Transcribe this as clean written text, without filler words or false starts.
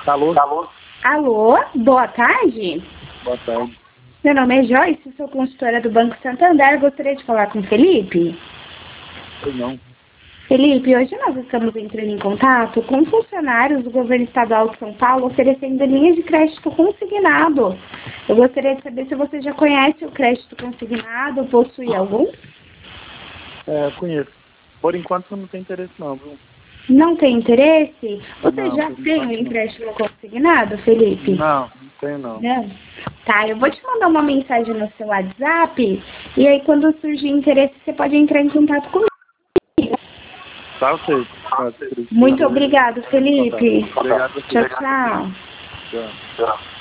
Alô? Alô, boa tarde. Boa tarde. Meu nome é Joyce, sou consultora do Banco Santander. Gostaria de falar com o Felipe. Sei não. Felipe, hoje nós estamos entrando em contato com funcionários do governo estadual de São Paulo oferecendo linhas de crédito consignado. Eu gostaria de saber se você já conhece o crédito consignado, possui algum? Eu conheço. Por enquanto não tem interesse não, viu? Não tem interesse? Você Não, já por tem um enquanto não. empréstimo consignado, Felipe? Não tenho não. Não? Tá, eu vou te mandar uma mensagem no seu WhatsApp e aí quando surgir interesse você pode entrar em contato comigo. Tá, ok. Muito obrigado, Felipe. Obrigado a você. Tchau, tchau. Tchau.